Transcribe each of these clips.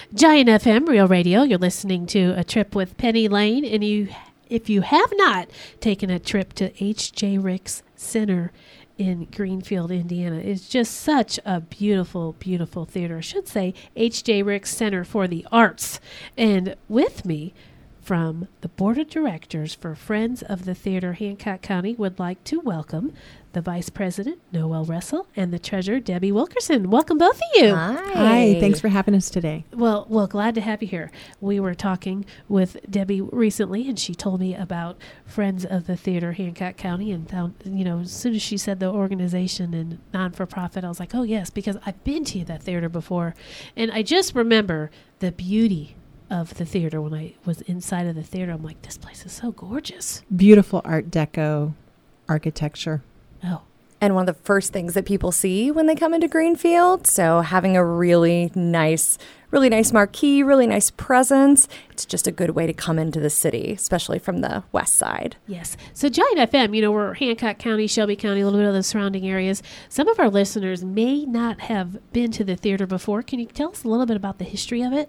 Giant FM, Real Radio. You're listening to A Trip with Penny Lane. And if you have not taken a trip to H.J. Ricks Center in Greenfield, Indiana, it's just such a beautiful, beautiful theater. I should say H.J. Ricks Center for the Arts. And with me from the Board of Directors for Friends of the Theater, Hancock County, would like to welcome the Vice President, Noelle Russell, and the Treasurer, Debbie Wilkerson. Welcome, both of you. Hi. Thanks for having us today. Well, glad to have you here. We were talking with Debbie recently, and she told me about Friends of the Theater, Hancock County, and found, as soon as she said the organization and non-for-profit, I was like, oh, yes, because I've been to that theater before. And I just remember the beauty of the theater. When I was inside of the theater, I'm like, this place is so gorgeous. Beautiful Art Deco architecture. Oh. And one of the first things that people see when they come into Greenfield. So having a really nice marquee, really nice presence. It's just a good way to come into the city, especially from the west side. Yes. So Giant FM, we're Hancock County, Shelby County, a little bit of the surrounding areas. Some of our listeners may not have been to the theater before. Can you tell us a little bit about the history of it?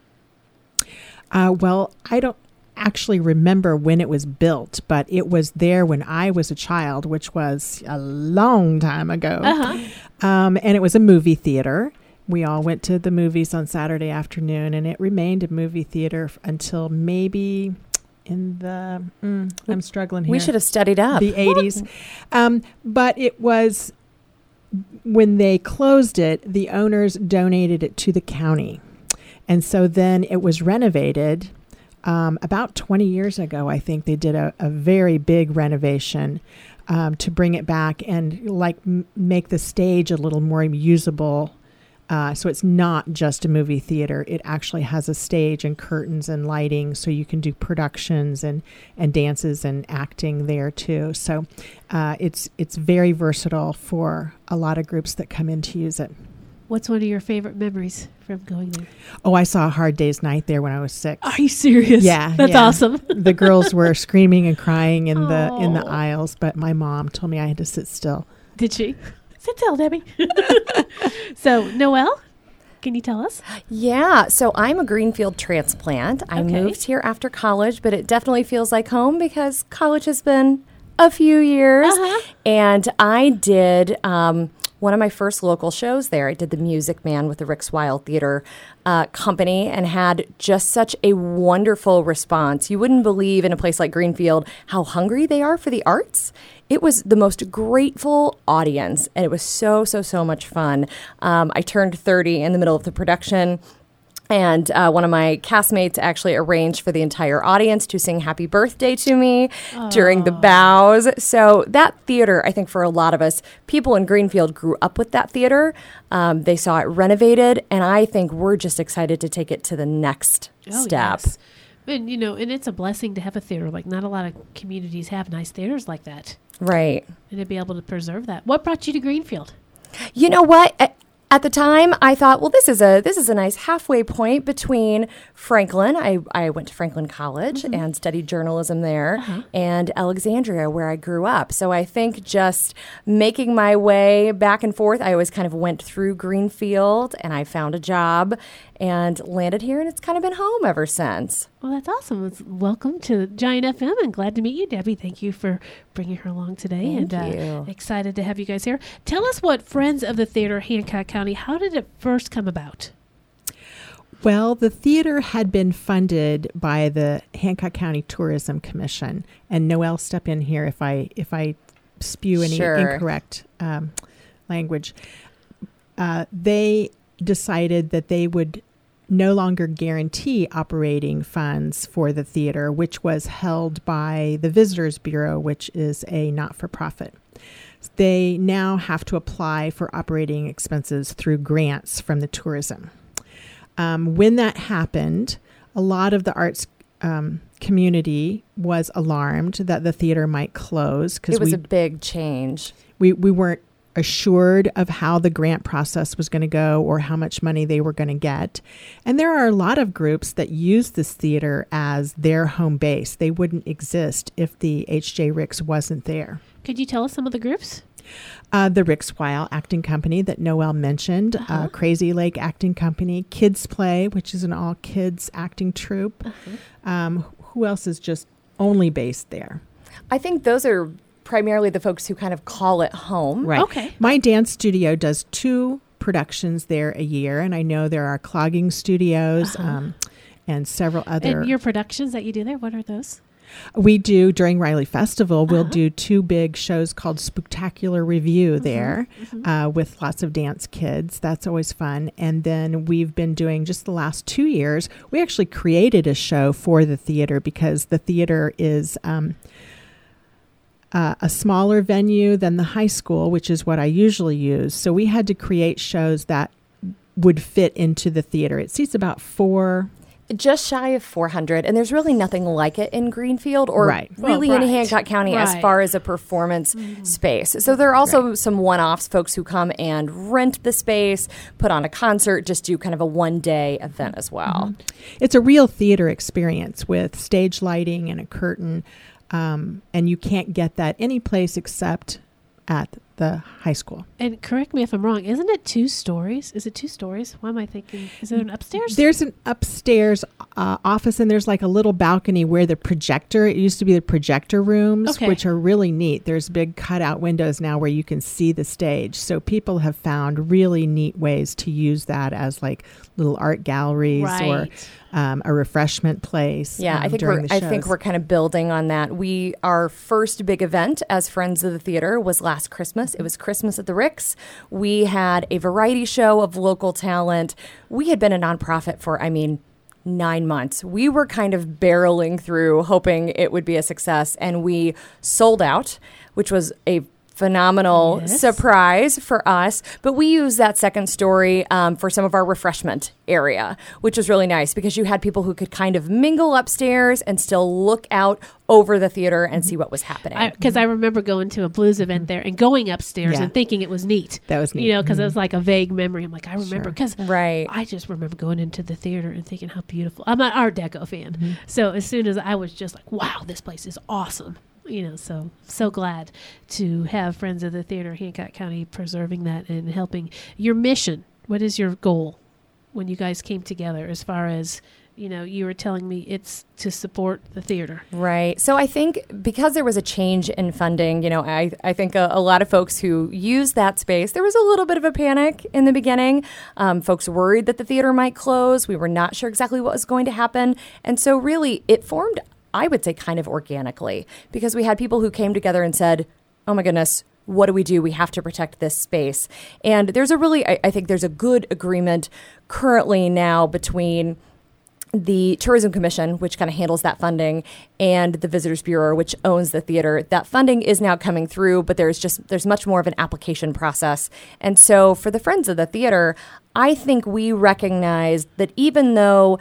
Well, I don't actually remember when it was built, but it was there when I was a child, which was a long time ago. Uh-huh. And it was a movie theater. We all went to the movies on Saturday afternoon, and it remained a movie theater until maybe in the, I'm struggling here. We should have studied up. The 80s. But it was, when they closed it, the owners donated it to the county. And so then it was renovated. About 20 years ago, I think they did a very big renovation to bring it back and make the stage a little more usable. So it's not just a movie theater. It actually has a stage and curtains and lighting, so you can do productions and dances and acting there too. So it's very versatile for a lot of groups that come in to use it. What's one of your favorite memories from going there? Oh, I saw A Hard Day's Night there when I was 6. Are you serious? Yeah. That's awesome. The girls were screaming and crying in the aisles, but my mom told me I had to sit still. Did she? Sit still, Debbie. So, Noelle, can you tell us? Yeah, so I'm a Greenfield transplant. I moved here after college, but it definitely feels like home because college has been a few years. Uh-huh. And I did one of my first local shows there. I did The Music Man with the Ricks Wild Theater Company and had just such a wonderful response. You wouldn't believe in a place like Greenfield how hungry they are for the arts. It was the most grateful audience, and it was so, so, so much fun. I turned 30 in the middle of the production, and one of my castmates actually arranged for the entire audience to sing happy birthday to me during the bows. So that theater, I think for a lot of us, people in Greenfield grew up with that theater. They saw it renovated, and I think we're just excited to take it to the next step. Yes. And, and it's a blessing to have a theater. Like, not a lot of communities have nice theaters like that. Right. And to be able to preserve that. What brought you to Greenfield? You know what? At the time, I thought, well, this is a nice halfway point between Franklin. I went to Franklin College and studied journalism there, and Alexandria, where I grew up. So I think just making my way back and forth, I always kind of went through Greenfield, and I found a job and landed here, and it's kind of been home ever since. Well, that's awesome. Welcome to Giant FM, and glad to meet you, Debbie. Thank you for bringing her along today. Thank you. Excited to have you guys here. Tell us what Friends of the Theater, Hancock County, how did it first come about? Well, the theater had been funded by the Hancock County Tourism Commission, and Noelle, step in here if I spew any incorrect language. They decided that they would no longer guarantee operating funds for the theater, which was held by the Visitors Bureau, which is a not-for-profit. They now have to apply for operating expenses through grants from the tourism. When that happened, a lot of the arts community was alarmed that the theater might close. It was a big change. We weren't assured of how the grant process was going to go or how much money they were going to get. And there are a lot of groups that use this theater as their home base. They wouldn't exist if the H.J. Ricks wasn't there. Could you tell us some of the groups? The Ricks Weil Acting Company that Noelle mentioned, Crazy Lake Acting Company, Kids Play, which is an all-kids acting troupe. Who else is just only based there? I think those are primarily the folks who kind of call it home. Right. Okay. My dance studio does 2 productions there a year, and I know there are Clogging Studios and several other. And your productions that you do there, what are those? We do, during Riley Festival, we'll do 2 big shows called Spooktacular Review there with lots of dance kids. That's always fun. And then we've been doing, just the last 2 years, we actually created a show for the theater because the theater is a smaller venue than the high school, which is what I usually use. So we had to create shows that would fit into the theater. It seats about 4... Just shy of 400, and there's really nothing like it in Greenfield or really in Hancock County as far as a performance space. So there are also some one-offs, folks who come and rent the space, put on a concert, just do kind of a one-day event as well. It's a real theater experience with stage lighting and a curtain, and you can't get that any place except at the high school. And correct me if I'm wrong, isn't it 2 stories? Is it 2 stories? Why am I thinking? Is it an upstairs? There's an upstairs office, and there's like a little balcony where it used to be the projector rooms, which are really neat. There's big cutout windows now where you can see the stage. So people have found really neat ways to use that as like little art galleries or a refreshment place. Yeah, I think we're kind of building on that. Our first big event as Friends of the Theater was last Christmas. It was Christmas at the Ricks. We had a variety show of local talent. We had been a nonprofit for, 9 months. We were kind of barreling through, hoping it would be a success, and we sold out, which was a phenomenal surprise for us. But we used that second story for some of our refreshment area, which was really nice because you had people who could kind of mingle upstairs and still look out over the theater and see what was happening. Because I remember going to a blues event there and going upstairs and thinking it was neat. That was neat. Because it was like a vague memory. I'm like, I remember. Because I just remember going into the theater and thinking how beautiful. I'm an Art Deco fan. So as soon as I was just like, wow, this place is awesome. So glad to have Friends of the Theater Hancock County preserving that and helping. Your mission, what is your goal when you guys came together as far as, you were telling me it's to support the theater. Right. So I think because there was a change in funding, I think a lot of folks who use that space, there was a little bit of a panic in the beginning. Folks worried that the theater might close. We were not sure exactly what was going to happen. And so really it formed, I would say, kind of organically, because we had people who came together and said, oh my goodness, what do? We have to protect this space. And there's I think there's a good agreement currently now between the Tourism Commission, which kind of handles that funding, and the Visitors Bureau, which owns the theater. That funding is now coming through, but there's much more of an application process. And so for the Friends of the Theater, I think we recognize that even though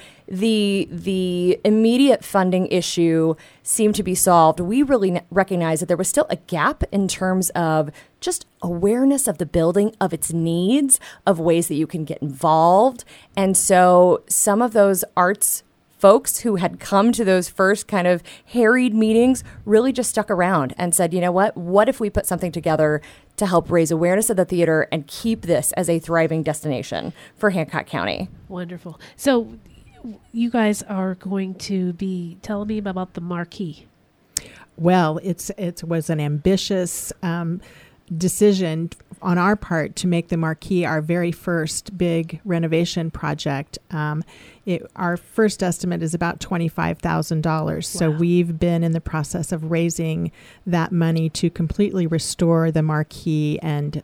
the immediate funding issue seemed to be solved, we really recognize that there was still a gap in terms of just awareness of the building, of its needs, of ways that you can get involved. And so some of those arts folks who had come to those first kind of harried meetings really just stuck around and said, you know what if we put something together to help raise awareness of the theater and keep this as a thriving destination for Hancock County? Wonderful. So you guys are going to be telling me about the marquee. Well, it was an ambitious decision on our part to make the marquee our very first big renovation project. Our first estimate is about $25,000. Wow. So we've been in the process of raising that money to completely restore the marquee and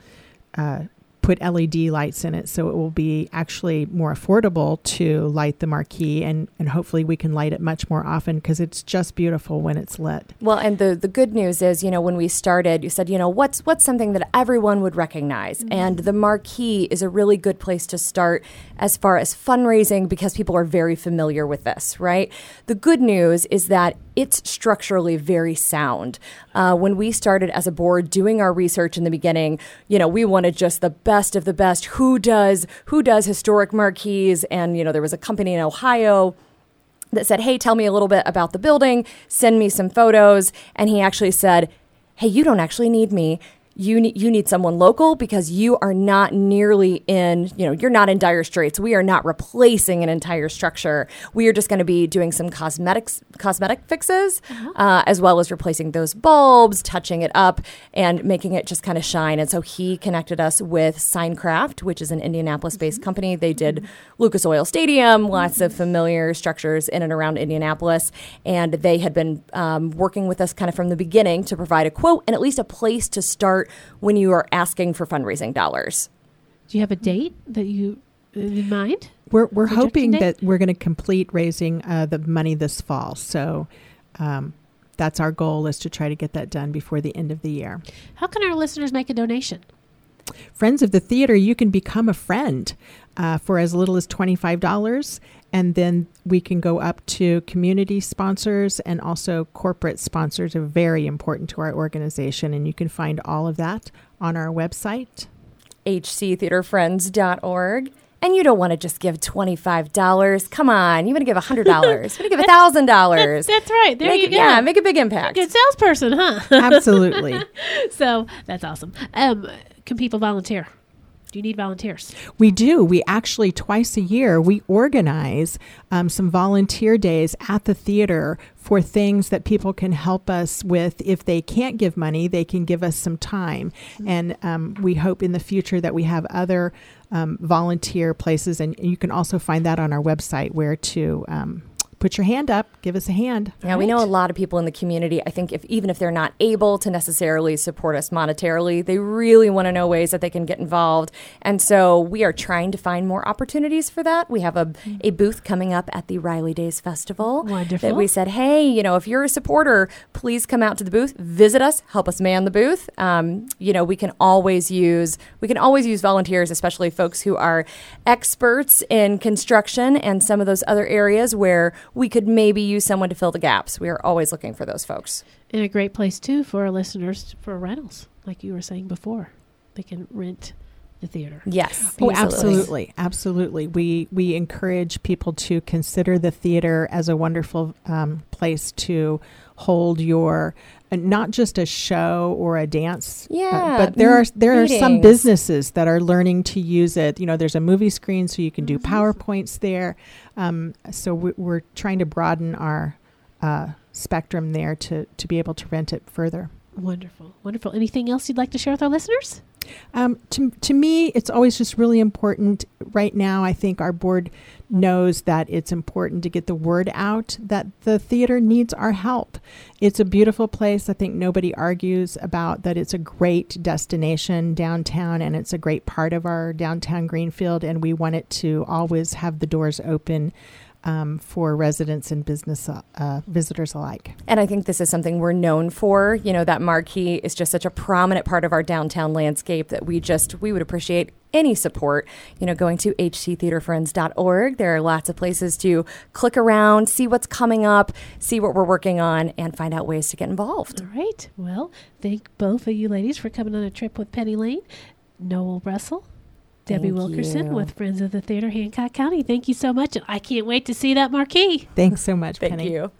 put LED lights in it, so it will be actually more affordable to light the marquee, and hopefully we can light it much more often because it's just beautiful when it's lit. Well, and the good news is, when we started, you said, what's something that everyone would recognize? Mm-hmm. And the marquee is a really good place to start as far as fundraising because people are very familiar with this, right? The good news is that it's structurally very sound. When we started as a board doing our research in the beginning, we wanted just the best of the best. Who does historic marquees? And, there was a company in Ohio that said, hey, tell me a little bit about the building, send me some photos. And he actually said, hey, you don't actually need me. You need someone local because you are not nearly in, you're not in dire straits. We are not replacing an entire structure. We are just going to be doing some cosmetic fixes, as well as replacing those bulbs, touching it up, and making it just kind of shine. And so he connected us with Signcraft, which is an Indianapolis-based company. They did Lucas Oil Stadium, lots of familiar structures in and around Indianapolis. And they had been working with us kind of from the beginning to provide a quote and at least a place to start when you are asking for fundraising dollars. Do you have a date that you in mind? We're hoping that we're going to complete raising the money this fall. So that's our goal, is to try to get that done before the end of the year. How can our listeners make a donation? Friends of the Theater, you can become a friend for as little as $25. And then we can go up to community sponsors, and also corporate sponsors are very important to our organization. And you can find all of that on our website, hctheaterfriends.org. And you don't want to just give $25. Come on. You want to give $100. You want to give $1,000. That's right. There you go. Yeah, make a big impact. Good salesperson, huh? Absolutely. So that's awesome. Can people volunteer? Do you need volunteers? We do. We actually, twice a year, we organize some volunteer days at the theater for things that people can help us with. If they can't give money, they can give us some time. And we hope in the future that we have other volunteer places. And you can also find that on our website, where to put your hand up, give us a hand. Yeah, we know a lot of people in the community. I think even if they're not able to necessarily support us monetarily, they really want to know ways that they can get involved. And so we are trying to find more opportunities for that. We have a booth coming up at the Riley Days Festival. Wonderful. That we said, hey, if you're a supporter, please come out to the booth, visit us, help us man the booth. We can always use volunteers, especially folks who are experts in construction and some of those other areas where we could maybe use someone to fill the gaps. We are always looking for those folks. And a great place, too, for our listeners for rentals, like you were saying before. They can rent the theater. Yes. Oh, absolutely. Absolutely. We encourage people to consider the theater as a wonderful place to hold your, not just a show or a dance, but there are some businesses that are learning to use it. There's a movie screen, so you can do PowerPoints there. So we're trying to broaden our spectrum there to be able to rent it further. Wonderful. Wonderful. Anything else you'd like to share with our listeners? To me, it's always just really important. Right now, I think our board knows that it's important to get the word out that the theater needs our help. It's a beautiful place. I think nobody argues about that. It's a great destination downtown, and it's a great part of our downtown Greenfield, and we want it to always have the doors open for residents and business visitors alike. And I think this is something we're known for. That marquee is just such a prominent part of our downtown landscape that we would appreciate any support. Going to hctheaterfriends.org. There are lots of places to click around, see what's coming up, see what we're working on, and find out ways to get involved. All right. Well, thank both of you ladies for coming on a trip with Penny Lane. Noel Russell, Debbie Wilkerson with Friends of the Theater, Hancock County. Thank you so much. I can't wait to see that marquee. Thank so much, Penny. Thank you.